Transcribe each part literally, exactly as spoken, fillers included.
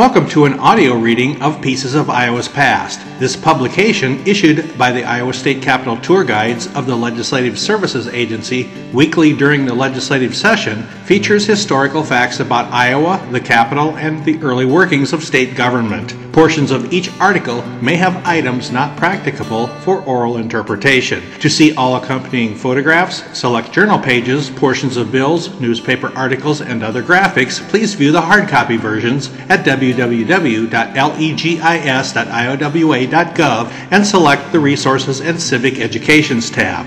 Welcome to an audio reading of Pieces of Iowa's Past. This publication, issued by the Iowa State Capitol Tour Guides of the Legislative Services Agency weekly during the legislative session, features historical facts about Iowa, the Capitol, and the early workings of state government. Portions of each article may have items not practicable for oral interpretation. To see all accompanying photographs, select journal pages, portions of bills, newspaper articles, and other graphics, please view the hard copy versions at w w w dot legis dot i o w a dot gov and select the Resources and Civic Educations tab.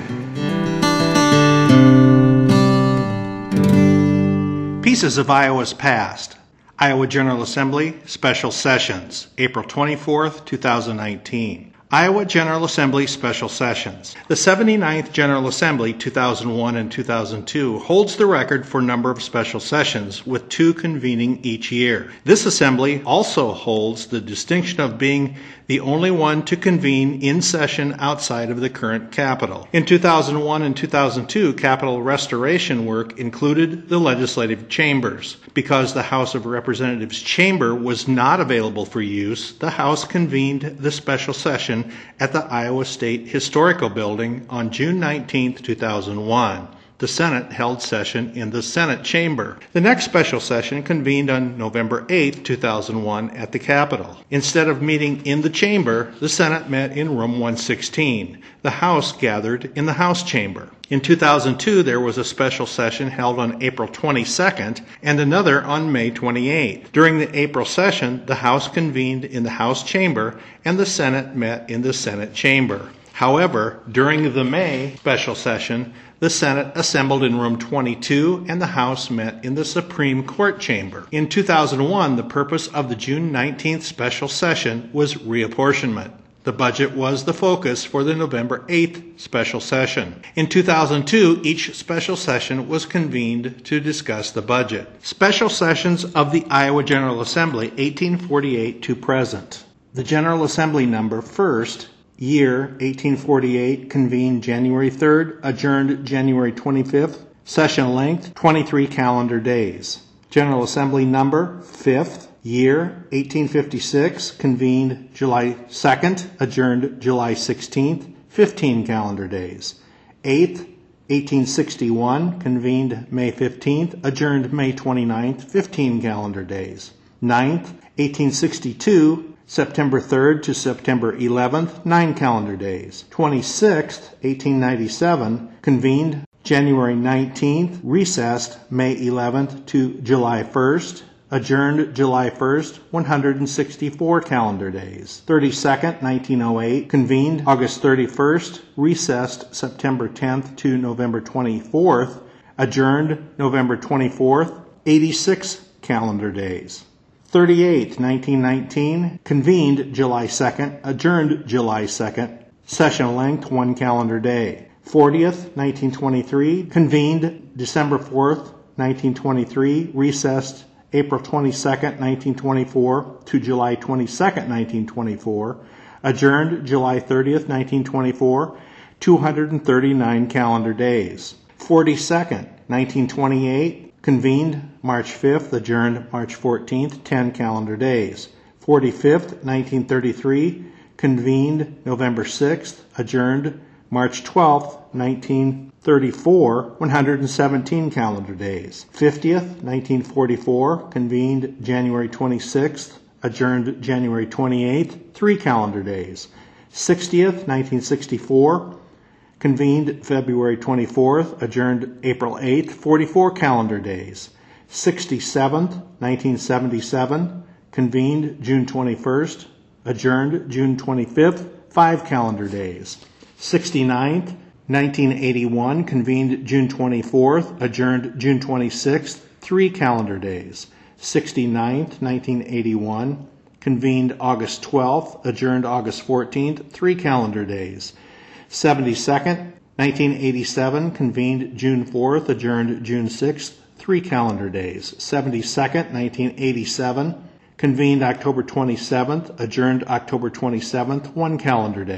Pieces of Iowa's Past. Iowa General Assembly Special Sessions, April twenty-fourth, two thousand nineteen. Iowa General Assembly Special Sessions. The seventy-ninth General Assembly, two thousand one and two thousand two, holds the record for number of special sessions, with two convening each year. This assembly also holds the distinction of being the only one to convene in session outside of the current Capitol. In two thousand one and two thousand two, Capitol restoration work included the legislative chambers. Because the House of Representatives chamber was not available for use, the House convened the special session at the Iowa State Historical Building on June nineteenth, two thousand one. The Senate held session in the Senate chamber. The next special session convened on November eighth, two thousand one at the Capitol. Instead of meeting in the chamber, the Senate met in room one sixteen. The House gathered in the House chamber. In two thousand two, there was a special session held on April twenty-second and another on May twenty-eighth. During the April session, the House convened in the House chamber and the Senate met in the Senate chamber. However, during the May special session, the Senate assembled in room twenty-two and the House met in the Supreme Court chamber. In two thousand one, the purpose of the June nineteenth special session was reapportionment. The budget was the focus for the November eighth special session. In two thousand two, each special session was convened to discuss the budget. Special sessions of the Iowa General Assembly, eighteen forty-eight to present. The General Assembly number first, year eighteen forty-eight, convened January third, adjourned January twenty-fifth, session length twenty-three calendar days. General Assembly number fifth, year eighteen fifty-six, convened July second, adjourned July sixteenth, fifteen calendar days. eighth, eighteen sixty-one, convened May fifteenth, adjourned May twenty-ninth, fifteen calendar days. ninth, eighteen sixty-two, September third to September eleventh, nine calendar days. twenty-sixth, eighteen ninety-seven, convened January nineteenth, recessed May eleventh to July first, adjourned July first, one hundred sixty-four calendar days. thirty-second, nineteen oh eight, convened August thirty-first, recessed September tenth to November twenty-fourth, adjourned November twenty-fourth, eighty-six calendar days. thirty-eighth, nineteen nineteen, convened July second, adjourned July second, session length one calendar day. fortieth, nineteen twenty-three, convened December fourth, nineteen twenty-three, recessed April twenty-second, nineteen twenty-four to July twenty-second, nineteen twenty-four, adjourned July thirtieth, nineteen twenty-four, two hundred thirty-nine calendar days. forty-second, nineteen twenty-eight, convened March fifth, adjourned March fourteenth, ten calendar days. forty-fifth, nineteen thirty-three, convened November sixth, adjourned March twelfth, nineteen thirty-four, one hundred seventeen calendar days. fiftieth, nineteen forty-four, convened January twenty-sixth, adjourned January twenty-eighth, three calendar days. sixtieth, nineteen sixty-four, convened February twenty-fourth, adjourned April eighth, forty-four calendar days. sixty-seventh, nineteen seventy-seven, convened June twenty-first, adjourned June twenty-fifth, five calendar days. sixty-ninth, nineteen eighty-one, convened June twenty-fourth, adjourned June twenty-sixth, three calendar days. sixty-ninth, nineteen eighty-one, convened August twelfth, adjourned August fourteenth, three calendar days. seventy-second, nineteen eighty-seven, convened June fourth, adjourned June sixth, three calendar days. seventy-second, nineteen eighty-seven, convened October twenty-seventh, adjourned October twenty-seventh, one calendar day.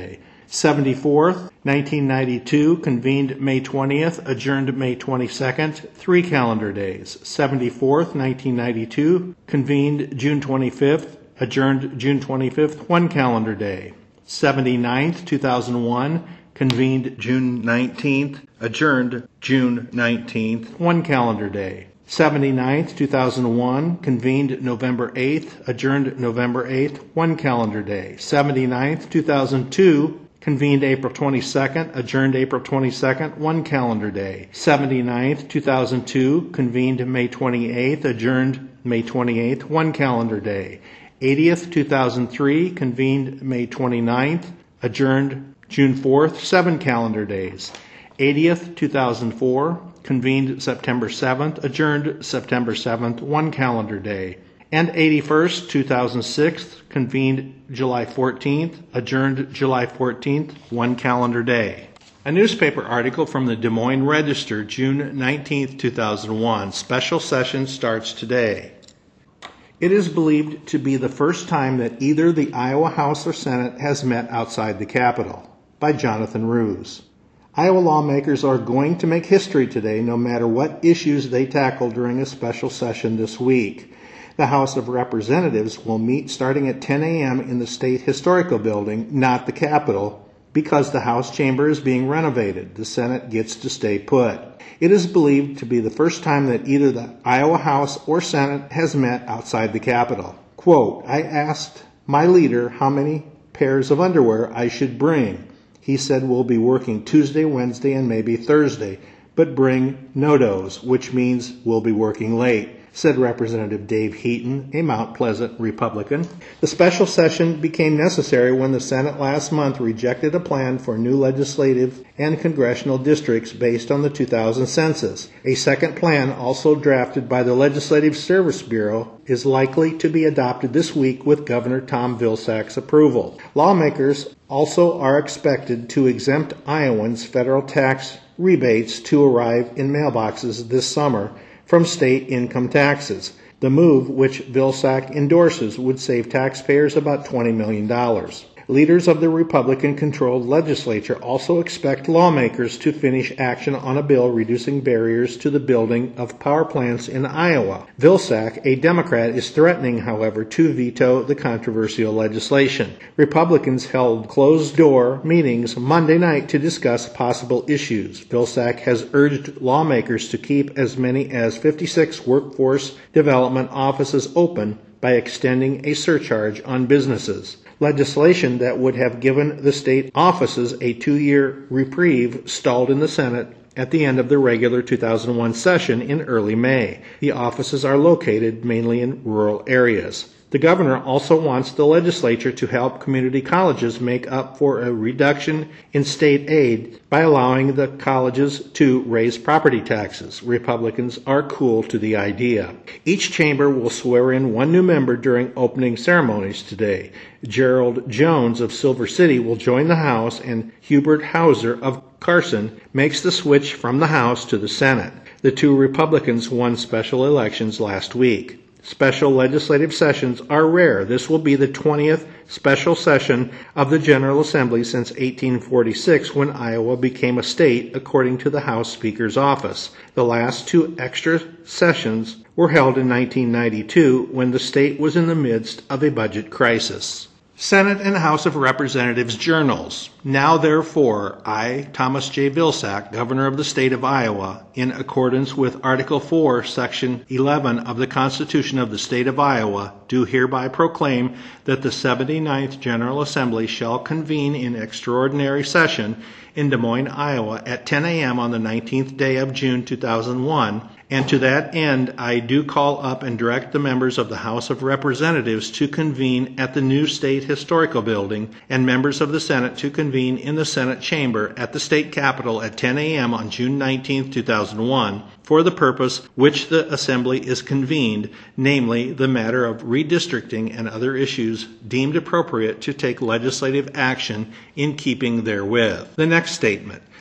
seventy-fourth, nineteen ninety-two, convened May twentieth, adjourned May twenty-second, three calendar days. seventy-fourth, nineteen ninety-two, convened June twenty-fifth, adjourned June twenty-fifth, one calendar day. seventy-ninth, two thousand one, convened June nineteenth, adjourned June nineteenth, one calendar day. seventy-ninth, two thousand one, convened November eighth, adjourned November eighth, one calendar day. seventy-ninth, two thousand two, convened April twenty-second, adjourned April twenty-second, one calendar day. seventy-ninth, two thousand two, convened May twenty-eighth, adjourned May twenty-eighth, one calendar day. eightieth, two thousand three, convened May twenty-ninth, adjourned June fourth, seven calendar days. eightieth, two thousand four, convened September seventh, adjourned September seventh, one calendar day. And eighty-first, two thousand six, convened July fourteenth, adjourned July fourteenth, one calendar day. A newspaper article from the Des Moines Register, June nineteenth, two thousand one. Special session starts today. It is believed to be the first time that either the Iowa House or Senate has met outside the Capitol. By Jonathan Roos. Iowa lawmakers are going to make history today no matter what issues they tackle during a special session this week. The House of Representatives will meet starting at ten a.m. in the State Historical Building, not the Capitol, because the House chamber is being renovated. The Senate gets to stay put. It is believed to be the first time that either the Iowa House or Senate has met outside the Capitol. Quote, I asked my leader how many pairs of underwear I should bring. He said we'll be working Tuesday, Wednesday, and maybe Thursday, but bring no-dos, which means we'll be working late, said Representative Dave Heaton, a Mount Pleasant Republican. The special session became necessary when the Senate last month rejected a plan for new legislative and congressional districts based on the two thousand census. A second plan, also drafted by the Legislative Service Bureau, is likely to be adopted this week with Governor Tom Vilsack's approval. Lawmakers also are expected to exempt Iowans federal tax rebates to arrive in mailboxes this summer from state income taxes. The move, which Vilsack endorses, would save taxpayers about twenty million dollars. Leaders of the Republican-controlled legislature also expect lawmakers to finish action on a bill reducing barriers to the building of power plants in Iowa. Vilsack, a Democrat, is threatening, however, to veto the controversial legislation. Republicans held closed-door meetings Monday night to discuss possible issues. Vilsack has urged lawmakers to keep as many as fifty-six workforce development offices open by extending a surcharge on businesses. Legislation that would have given the state offices a two-year reprieve stalled in the Senate at the end of the regular two thousand one session in early May. The offices are located mainly in rural areas. The governor also wants the legislature to help community colleges make up for a reduction in state aid by allowing the colleges to raise property taxes. Republicans are cool to the idea. Each chamber will swear in one new member during opening ceremonies today. Gerald Jones of Silver City will join the House, and Hubert Hauser of Carson makes the switch from the House to the Senate. The two Republicans won special elections last week. Special legislative sessions are rare. This will be the twentieth special session of the General Assembly since eighteen forty-six, when Iowa became a state, according to the House Speaker's office. The last two extra sessions were held in nineteen ninety-two, when the state was in the midst of a budget crisis. Senate and House of Representatives journals. Now therefore, I, Thomas J. Vilsack, Governor of the State of Iowa, in accordance with Article four, Section eleven of the Constitution of the State of Iowa, do hereby proclaim that the seventy-ninth General Assembly shall convene in extraordinary session in Des Moines, Iowa, at ten a.m. on the nineteenth day of June two thousand one, and to that end I do call up and direct the members of the House of Representatives to convene at the new State Historical Building, and members of the Senate to convene in the Senate chamber at the state capitol at ten a.m. on June nineteenth, two thousand one, for the purpose which the Assembly is convened, namely the matter of redistricting and other issues deemed appropriate to take legislative action in keeping therewith. The next statement.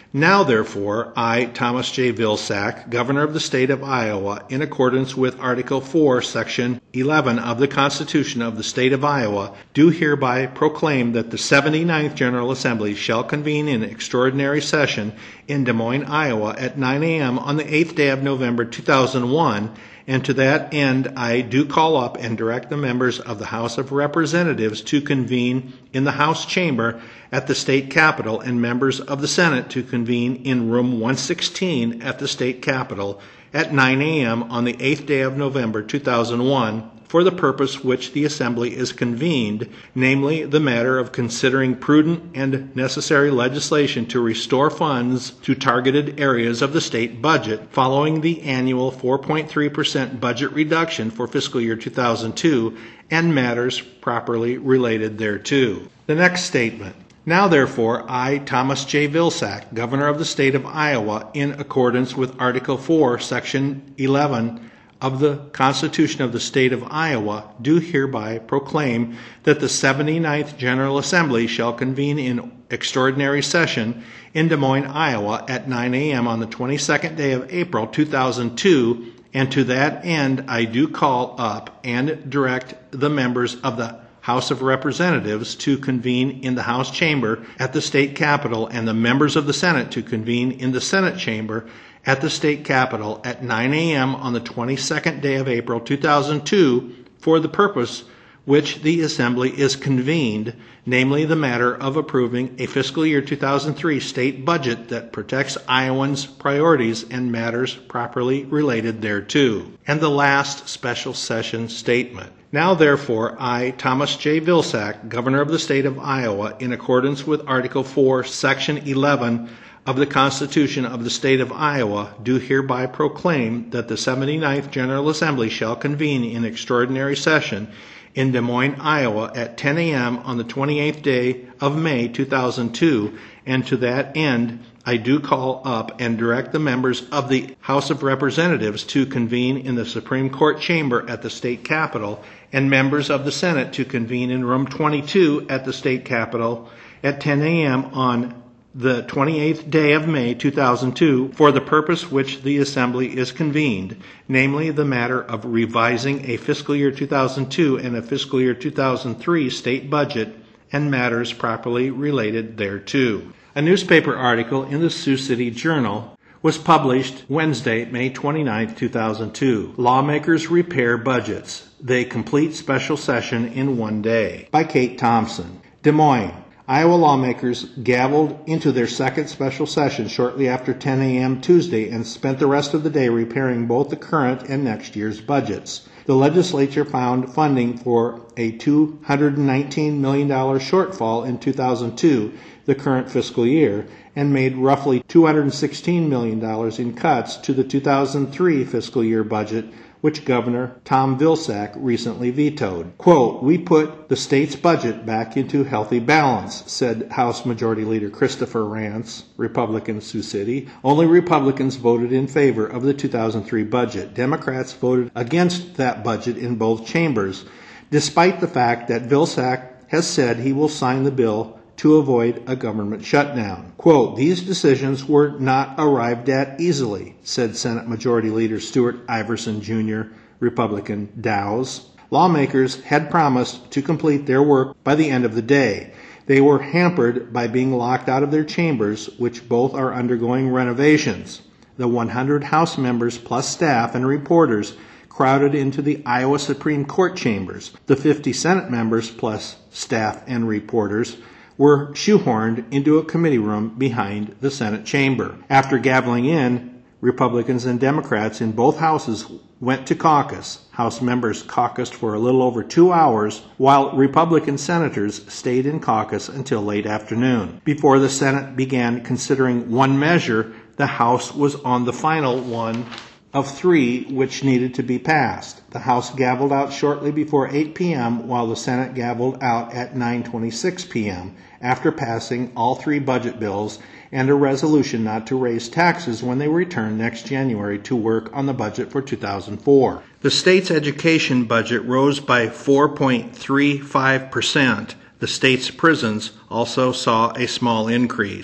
Now, therefore, I, Thomas J. Vilsack, Governor of the State of Iowa, in accordance with Article four, Section eleven of the Constitution of the State of Iowa, do hereby proclaim that the seventy-ninth General Assembly shall convene in extraordinary session in Des Moines, Iowa, at nine a.m. on the eighth day of November, two thousand one, and to that end I do call up and direct the members of the House of Representatives to convene in the House chamber at the State Capitol, and members of the Senate to convene in room one sixteen at the State Capitol at nine a.m. on the eighth day of November, two thousand one, for the purpose which the Assembly is convened, namely the matter of considering prudent and necessary legislation to restore funds to targeted areas of the state budget following the annual four point three percent budget reduction for fiscal year two thousand two and matters properly related thereto. The next statement. Now, therefore, I, Thomas J. Vilsack, Governor of the State of Iowa, in accordance with Article four, Section eleven of the Constitution of the State of Iowa, do hereby proclaim that the seventy-ninth General Assembly shall convene in extraordinary session in Des Moines, Iowa, at nine a.m. on the twenty-second day of April, two thousand two, and to that end I do call up and direct the members of the House of Representatives to convene in the House chamber at the State Capitol, and the members of the Senate to convene in the Senate chamber at the State Capitol at nine a.m. on the twenty-second day of April, two thousand two, for the purpose which the Assembly is convened, namely the matter of approving a fiscal year two thousand three state budget that protects Iowans' priorities and matters properly related thereto. And the last special session statement. Now, therefore, I, Thomas J. Vilsack, Governor of the State of Iowa, in accordance with Article four, Section eleven of the Constitution of the State of Iowa, do hereby proclaim that the seventy-ninth General Assembly shall convene in extraordinary session in Des Moines, Iowa, at ten a.m. on the twenty-eighth day of May, two thousand two, and to that end I do call up and direct the members of the House of Representatives to convene in the Supreme Court chamber at the State Capitol, and members of the Senate to convene in room twenty-two at the State Capitol at ten a.m. on the twenty-eighth day of May, two thousand two, for the purpose which the Assembly is convened, namely the matter of revising a fiscal year two thousand two and a fiscal year two thousand three state budget and matters properly related thereto. A newspaper article in the Sioux City Journal was published Wednesday, May twenty-ninth, two thousand two. Lawmakers repair budgets. They complete special session in one day. By Kate Thompson. Des Moines. Iowa lawmakers gavelled into their second special session shortly after ten a.m. Tuesday and spent the rest of the day repairing both the current and next year's budgets. The legislature found funding for a two hundred nineteen million dollars shortfall in two thousand two, the current fiscal year, and made roughly two hundred sixteen million dollars in cuts to the two thousand three fiscal year budget, which Governor Tom Vilsack recently vetoed. Quote, "We put the state's budget back into healthy balance," said House Majority Leader Christopher Rance, Republican, Sioux City. Only Republicans voted in favor of the two thousand three budget. Democrats voted against that budget in both chambers, despite the fact that Vilsack has said he will sign the bill to avoid a government shutdown. Quote, "These decisions were not arrived at easily," said Senate Majority Leader Stuart Iverson, Junior, Republican, Dow's. Lawmakers had promised to complete their work by the end of the day. They were hampered by being locked out of their chambers, which both are undergoing renovations. The one hundred House members plus staff and reporters crowded into the Iowa Supreme Court chambers. The fifty Senate members plus staff and reporters were shoehorned into a committee room behind the Senate chamber. After gaveling in, Republicans and Democrats in both houses went to caucus. House members caucused for a little over two hours, while Republican senators stayed in caucus until late afternoon. Before the Senate began considering one measure, the House was on the final one of three which needed to be passed. The House gavelled out shortly before eight p.m., while the Senate gavelled out at nine twenty-six p.m., after passing all three budget bills and a resolution not to raise taxes when they return next January to work on the budget for two thousand four. The state's education budget rose by four point three five percent. The state's prisons also saw a small increase.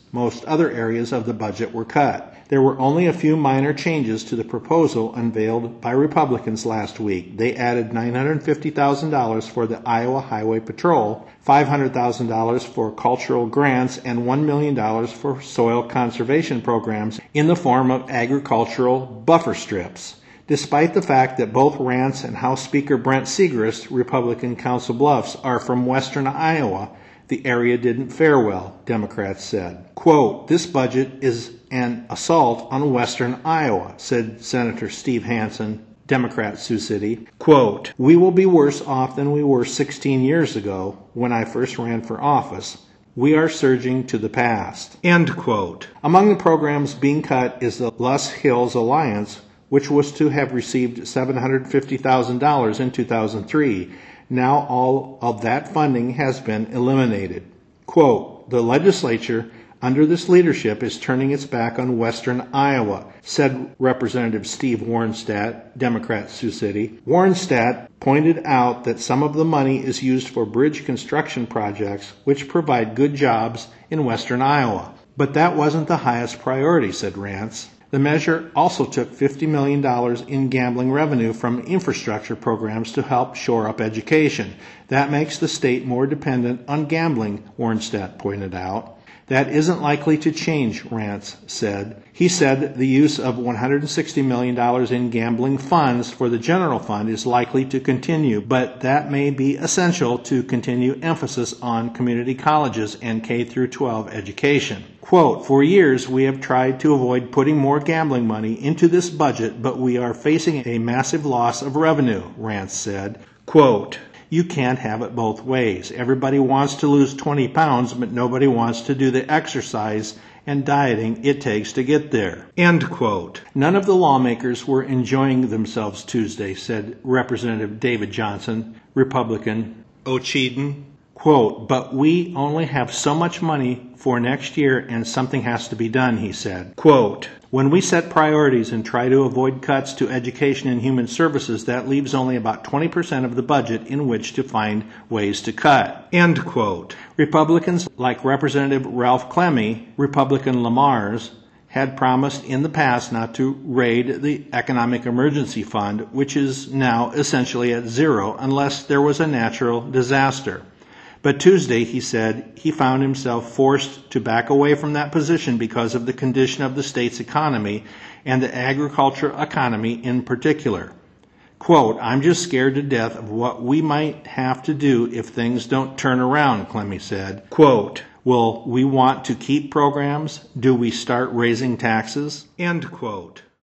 Most other areas of the budget were cut. There were only a few minor changes to the proposal unveiled by Republicans last week. They added nine hundred fifty thousand dollars for the Iowa Highway Patrol, five hundred thousand dollars for cultural grants, and one million dollars for soil conservation programs in the form of agricultural buffer strips. Despite the fact that both Rance and House Speaker Brent Segrist, Republican Council Bluffs, are from western Iowa, the area didn't fare well, Democrats said. Quote, "This budget is an assault on western Iowa," said Senator Steve Hansen, Democrat, Sioux City. Quote, "We will be worse off than we were sixteen years ago when I first ran for office. We are surging to the past." End quote. Among the programs being cut is the Luss Hills Alliance, which was to have received seven hundred fifty thousand dollars in two thousand three. Now all of that funding has been eliminated. Quote, "The legislature under this leadership is turning its back on western Iowa," said Representative Steve Warnstadt, Democrat, Sioux City. Warnstadt pointed out that some of the money is used for bridge construction projects, which provide good jobs in western Iowa. But that wasn't the highest priority, said Rance. The measure also took fifty million dollars in gambling revenue from infrastructure programs to help shore up education. That makes the state more dependent on gambling, Warnstadt pointed out. That isn't likely to change, Rance said. He said the use of one hundred sixty million dollars in gambling funds for the general fund is likely to continue, but that may be essential to continue emphasis on community colleges and K through twelve education. Quote, "For years we have tried to avoid putting more gambling money into this budget, but we are facing a massive loss of revenue," Rance said. Quote, "You can't have it both ways. Everybody wants to lose twenty pounds, but nobody wants to do the exercise and dieting it takes to get there." End quote. None of the lawmakers were enjoying themselves Tuesday, said Representative David Johnson, Republican, Ocheyedan. Quote, "But we only have so much money for next year and something has to be done," he said. Quote, "When we set priorities and try to avoid cuts to education and human services, that leaves only about twenty percent of the budget in which to find ways to cut." End quote. Republicans like Representative Ralph Clemmy, Republican Lamars, had promised in the past not to raid the Economic Emergency Fund, which is now essentially at zero unless there was a natural disaster. But Tuesday, he said, he found himself forced to back away from that position because of the condition of the state's economy and the agriculture economy in particular. Quote, "I'm just scared to death of what we might have to do if things don't turn around," Clemmy said. Quote, "Will we want to keep programs? Do we start raising taxes?" End quote.